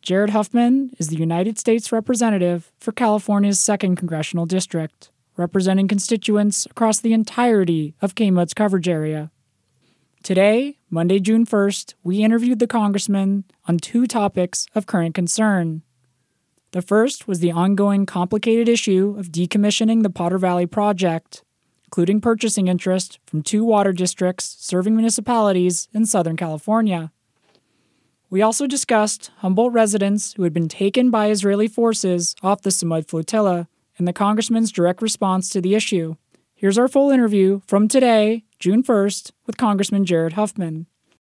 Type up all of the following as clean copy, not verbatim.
Jared Huffman is the United States Representative for California's 2nd Congressional District, representing constituents across the entirety of KMUD's coverage area. Today, Monday, June 1st, we interviewed the congressman on 2 topics of current concern. The first was the ongoing complicated issue of decommissioning the Potter Valley project, including purchasing interest from 2 water districts serving municipalities in Southern California. We also discussed Humboldt residents who had been taken by Israeli forces off the Samud flotilla and the congressman's direct response to the issue. Here's our full interview from today, June 1st, with Congressman Jared Huffman.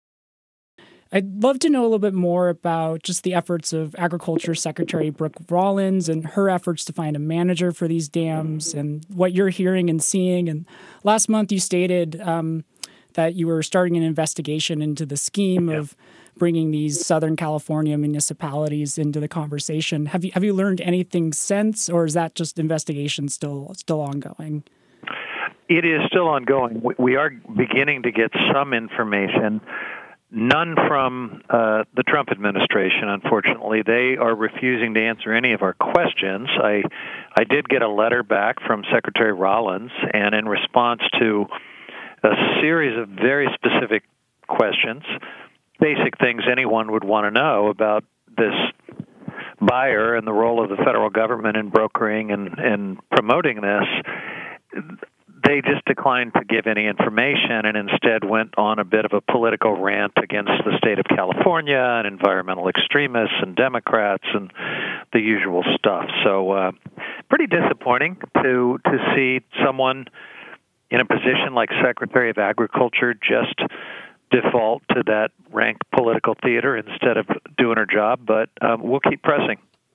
I'd love to know a little bit more about just the efforts of Agriculture Secretary Brooke Rollins and her efforts to find a manager for these dams and what you're hearing and seeing. And last month you stated that you were starting an investigation into the scheme of bringing these Southern California municipalities into the conversation. Have you learned anything since, or is that just investigation still ongoing? It is still ongoing. We are beginning to get some information. None from the Trump administration, unfortunately. They are refusing to answer any of our questions. I did get a letter back from Secretary Rollins, and in response to a series of very specific questions, basic things anyone would want to know about this buyer and the role of the federal government in brokering and promoting this, they just declined to give any information and instead went on a bit of a political rant against the state of California and environmental extremists and Democrats and the usual stuff. So pretty disappointing to see someone in a position like Secretary of Agriculture just default to that rank political theater instead of doing her job, but we'll keep pressing.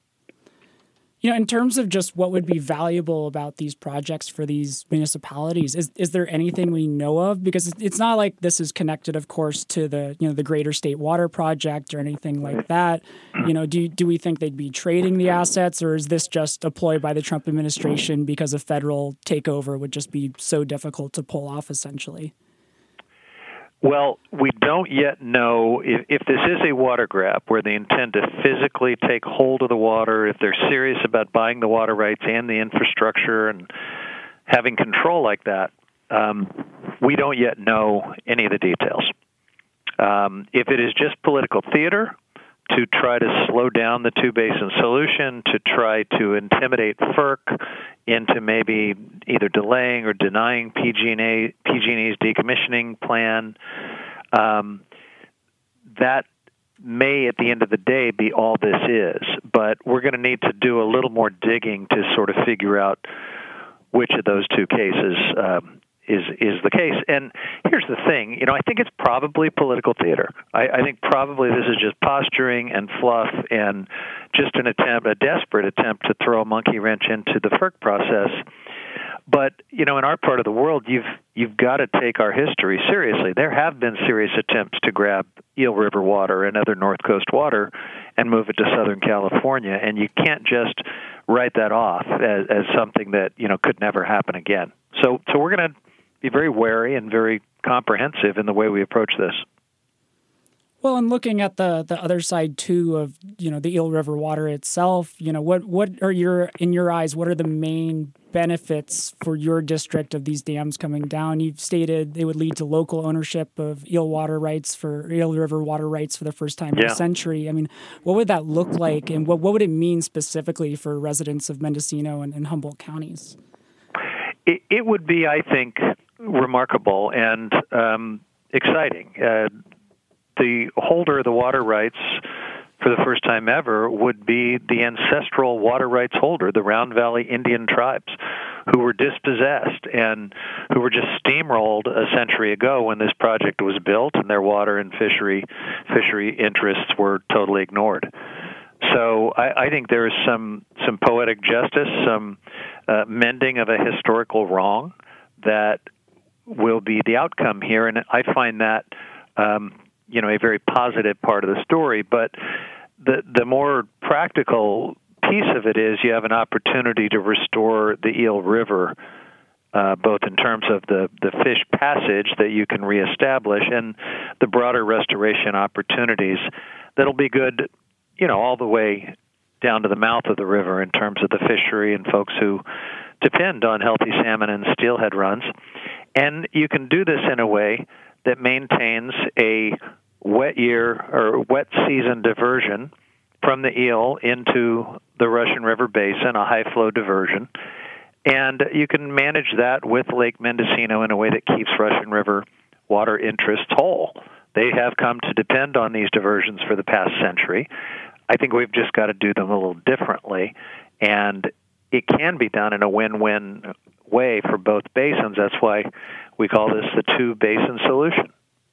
In terms of just what would be valuable about these projects for these municipalities, is there anything we know of? Because it's not like this is connected, of course, to the the Greater State Water Project or anything like that. Do we think they'd be trading the assets, or is this just a ploy by the Trump administration because a federal takeover would just be so difficult to pull off, essentially? Well, we don't yet know if this is a water grab where they intend to physically take hold of the water, if they're serious about buying the water rights and the infrastructure and having control like that. We don't yet know any of the details. If it is just political theater to try to slow down the two-basin solution, to try to intimidate FERC into maybe either delaying or denying PG&E's decommissioning plan, that may, at the end of the day, be all this is. But we're going to need to do a little more digging to sort of figure out which of those 2 cases is the case. And here's the thing, I think it's probably political theater. I think probably this is just posturing and fluff and just a desperate attempt to throw a monkey wrench into the FERC process. But, in our part of the world, you've got to take our history seriously. There have been serious attempts to grab Eel River water and other North Coast water and move it to Southern California, and you can't just write that off as something that, could never happen again. So we're going to be very wary and very comprehensive in the way we approach this. Well, and looking at the other side too of the Eel River water itself, what are in your eyes, what are the main benefits for your district of these dams coming down? You've stated they would lead to local ownership of Eel River water rights for the first time in a century. I mean, what would that look like, and what would it mean specifically for residents of Mendocino and Humboldt counties? It would be, I think, remarkable and exciting. The holder of the water rights for the first time ever would be the ancestral water rights holder, the Round Valley Indian tribes, who were dispossessed and who were just steamrolled a century ago when this project was built and their water and fishery interests were totally ignored. So I think there is some poetic justice, some mending of a historical wrong that will be the outcome here, and I find that a very positive part of the story. But the more practical piece of it is you have an opportunity to restore the Eel River, both in terms of the fish passage that you can reestablish and the broader restoration opportunities that'll be good all the way down to the mouth of the river in terms of the fishery and folks who depend on healthy salmon and steelhead runs. And you can do this in a way that maintains a wet year or wet season diversion from the eel into the Russian River Basin, a high flow diversion. And you can manage that with Lake Mendocino in a way that keeps Russian River water interests whole. They have come to depend on these diversions for the past century. I think we've just got to do them a little differently. And it can be done in a win-win way for both basins. That's why we call this the two-basin solution.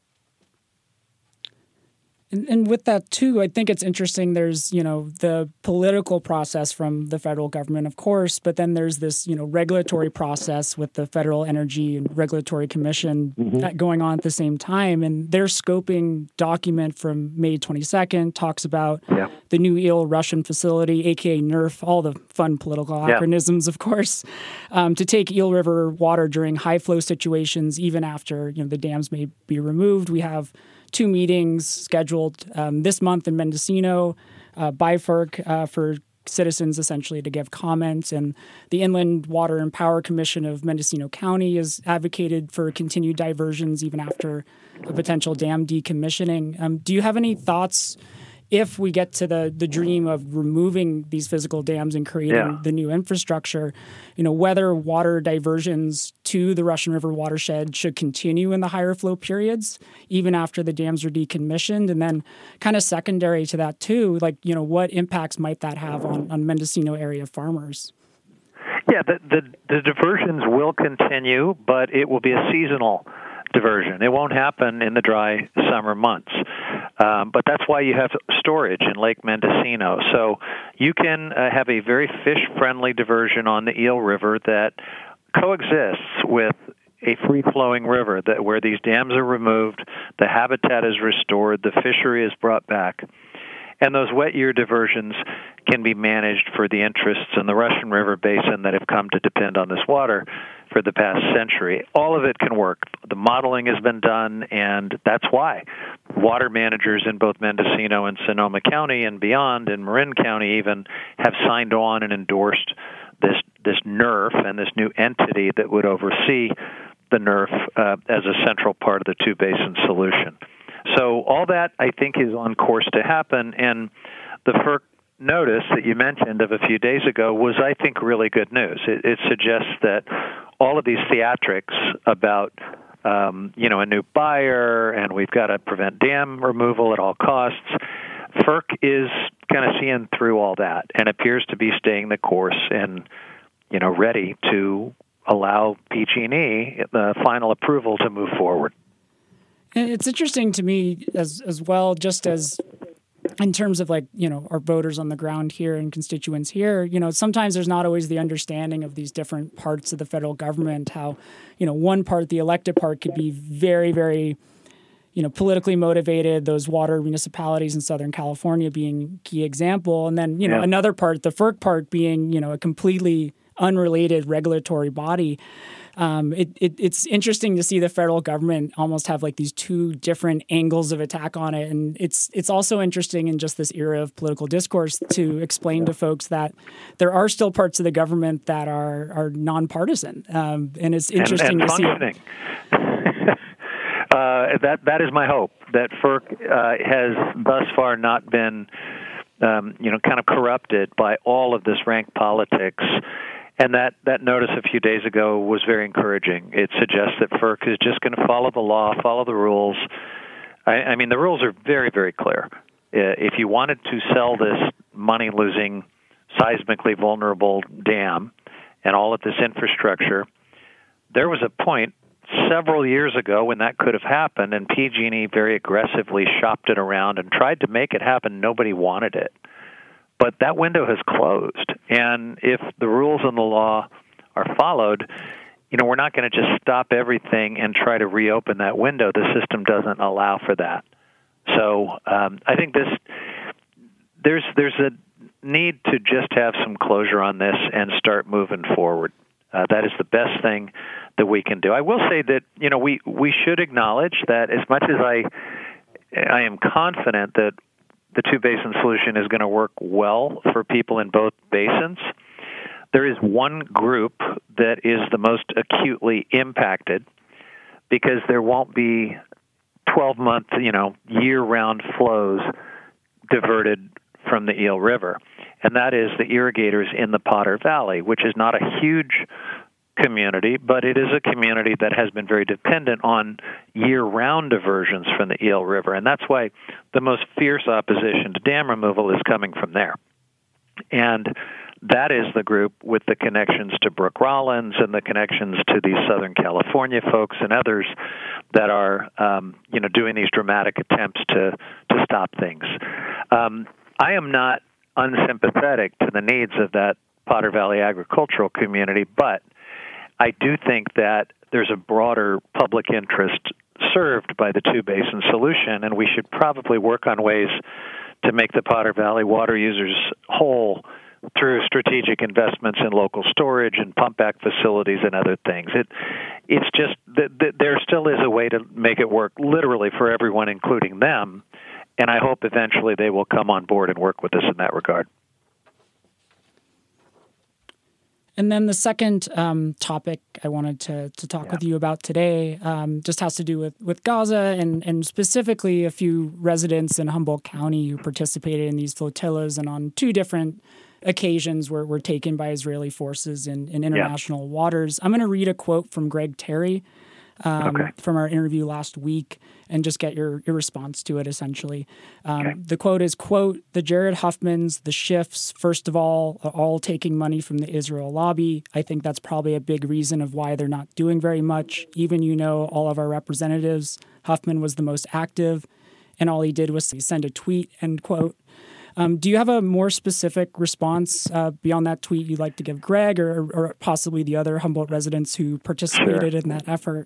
And with that, too, I think it's interesting. There's, the political process from the federal government, of course, but then there's this, regulatory process with the Federal Energy and Regulatory Commission going on at the same time. And their scoping document from May 22nd talks about the new eel Russian facility, a.k.a. NERF, all the fun political acronyms, of course, to take Eel River water during high flow situations, even after, the dams may be removed. We have 2 meetings scheduled this month in Mendocino by FERC for citizens essentially to give comments. And the Inland Water and Power Commission of Mendocino County has advocated for continued diversions even after a potential dam decommissioning. Do you have any thoughts if we get to the dream of removing these physical dams and creating the new infrastructure, whether water diversions to the Russian River watershed should continue in the higher flow periods, even after the dams are decommissioned? And then kind of secondary to that too, what impacts might that have on Mendocino area farmers? Yeah, the diversions will continue, but it will be a seasonal diversion. It won't happen in the dry summer months. But that's why you have storage in Lake Mendocino. So you can have a very fish-friendly diversion on the Eel River that coexists with a free-flowing river where these dams are removed, the habitat is restored, the fishery is brought back. And those wet year diversions can be managed for the interests in the Russian River Basin that have come to depend on this water for the past century. All of it can work. The modeling has been done, and that's why water managers in both Mendocino and Sonoma County and beyond, in Marin County even, have signed on and endorsed this NERF and this new entity that would oversee the NERF as a central part of the two-basin solution. So all that, I think, is on course to happen, and the FERC notice that you mentioned of a few days ago was, I think, really good news. It suggests that all of these theatrics about, a new buyer and we've got to prevent dam removal at all costs, FERC is kind of seeing through all that and appears to be staying the course and, ready to allow PG&E the final approval to move forward. It's interesting to me as well, just as in terms of our voters on the ground here and constituents here, sometimes there's not always the understanding of these different parts of the federal government, how, one part, the elected part, could be very, very, politically motivated, those water municipalities in Southern California being a key example. And then, another part, the FERC part, being, a completely unrelated regulatory body. It's interesting to see the federal government almost have these two different angles of attack on it. And it's also interesting in just this era of political discourse to explain to folks that there are still parts of the government that are nonpartisan. And it's interesting and to functioning. That is my hope, that FERC has thus far not been, kind of corrupted by all of this rank politics. And that notice a few days ago was very encouraging. It suggests that FERC is just going to follow the law, follow the rules. I mean, the rules are very, very clear. If you wanted to sell this money-losing, seismically vulnerable dam and all of this infrastructure, there was a point several years ago when that could have happened, and PG&E very aggressively shopped it around and tried to make it happen. Nobody wanted it. But that window has closed, and if the rules and the law are followed, we're not going to just stop everything and try to reopen that window. The system doesn't allow for that. So I think there's a need to just have some closure on this and start moving forward. That is the best thing that we can do. I will say that we should acknowledge that as much as I am confident that the two-basin solution is going to work well for people in both basins. There is one group that is the most acutely impacted because there won't be 12-month, year-round flows diverted from the Eel River, and that is the irrigators in the Potter Valley, which is not a huge community, but it is a community that has been very dependent on year-round diversions from the Eel River, and that's why the most fierce opposition to dam removal is coming from there. And that is the group with the connections to Brooke Rollins and the connections to these Southern California folks and others that are, doing these dramatic attempts to stop things. I am not unsympathetic to the needs of that Potter Valley agricultural community, but I do think that there's a broader public interest served by the two-basin solution, and we should probably work on ways to make the Potter Valley water users whole through strategic investments in local storage and pump-back facilities and other things. It's just that there still is a way to make it work literally for everyone, including them, and I hope eventually they will come on board and work with us in that regard. And then the second topic I wanted to talk with you about today just has to do with Gaza and specifically a few residents in Humboldt County who participated in these flotillas and on two different occasions were taken by Israeli forces in international waters. I'm going to read a quote from Greg Terry from our interview last week and just get your response to it, essentially. The quote is, quote, "The Jared Huffmans, the Schiffs, first of all, are all taking money from the Israel lobby. I think that's probably a big reason of why they're not doing very much. Even, all of our representatives, Huffman was the most active, and all he did was send a tweet," end quote. Do you have a more specific response beyond that tweet you'd like to give Greg or possibly the other Humboldt residents who participated in that effort?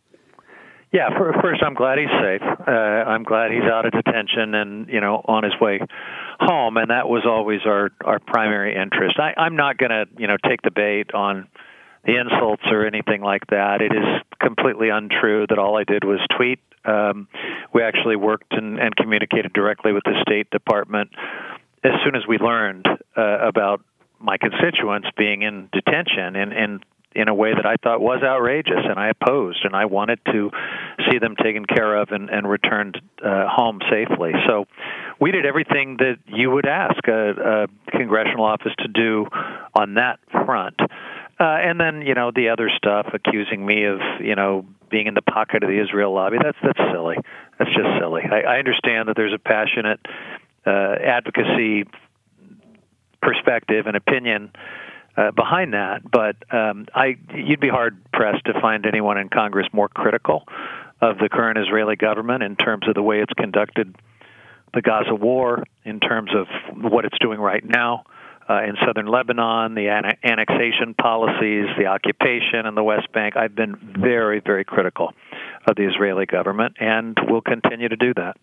Yeah, first, I'm glad he's safe. I'm glad he's out of detention and, on his way home, and that was always our primary interest. I'm not going to, take the bait on the insults or anything like that. It is completely untrue that all I did was tweet. We actually worked and communicated directly with the State Department as soon as we learned about my constituents being in detention and in a way that I thought was outrageous, and I opposed, and I wanted to see them taken care of and returned home safely. So we did everything that you would ask a congressional office to do on that front. And then, the other stuff, accusing me of, being in the pocket of the Israel lobby, that's silly. That's just silly. I understand that there's a passionate advocacy perspective and opinion behind that, but you'd be hard-pressed to find anyone in Congress more critical of the current Israeli government in terms of the way it's conducted the Gaza war, in terms of what it's doing right now in southern Lebanon, the annexation policies, the occupation in the West Bank. I've been very, very critical of the Israeli government, and will continue to do that.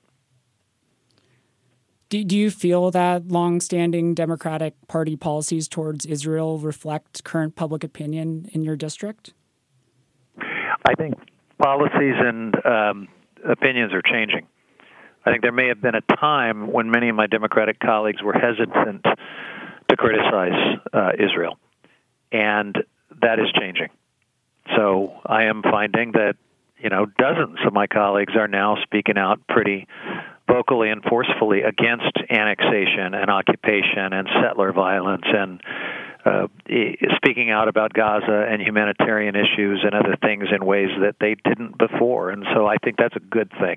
Do you feel that longstanding Democratic Party policies towards Israel reflect current public opinion in your district? I think policies and opinions are changing. I think there may have been a time when many of my Democratic colleagues were hesitant to criticize Israel, and that is changing. So I am finding that, dozens of my colleagues are now speaking out pretty vocally and forcefully against annexation and occupation and settler violence and speaking out about Gaza and humanitarian issues and other things in ways that they didn't before. And so I think that's a good thing.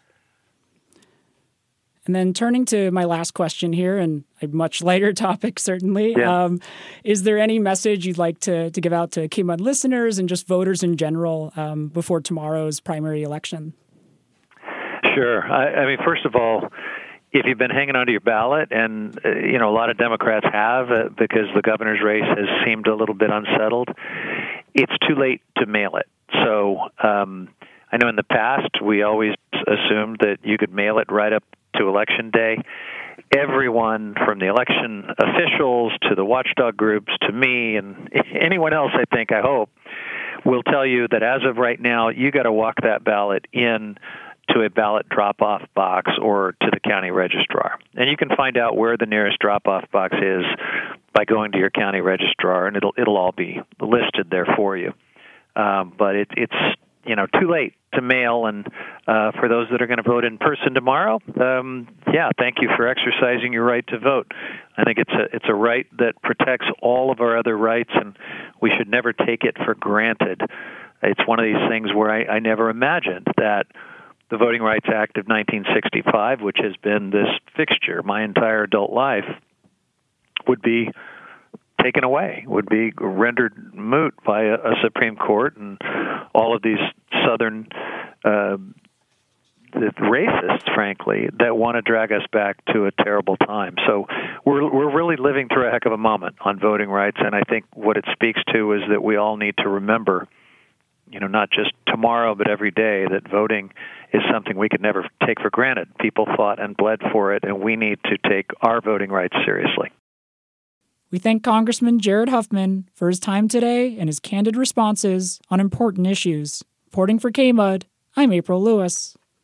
And then turning to my last question here, and a much lighter topic, certainly, is there any message you'd like to give out to KMUD listeners and just voters in general before tomorrow's primary election? Sure. I mean, first of all, if you've been hanging onto your ballot, and a lot of Democrats have because the governor's race has seemed a little bit unsettled, it's too late to mail it. So I know in the past we always assumed that you could mail it right up to Election Day. Everyone from the election officials to the watchdog groups to me and anyone else, I hope, will tell you that as of right now, you got to walk that ballot in to a ballot drop-off box or to the county registrar. And you can find out where the nearest drop-off box is by going to your county registrar, and it'll all be listed there for you. But it's too late to mail, and for those that are going to vote in person tomorrow, thank you for exercising your right to vote. I think it's a right that protects all of our other rights, and we should never take it for granted. It's one of these things where I never imagined that the Voting Rights Act of 1965, which has been this fixture my entire adult life, would be taken away, would be rendered moot by a Supreme Court, and all of these Southern racists, frankly, that want to drag us back to a terrible time. So we're really living through a heck of a moment on voting rights, and I think what it speaks to is that we all need to remember, not just tomorrow, but every day, that voting is something we could never take for granted. People fought and bled for it, and we need to take our voting rights seriously. We thank Congressman Jared Huffman for his time today and his candid responses on important issues. Reporting for KMUD, I'm April Lewis.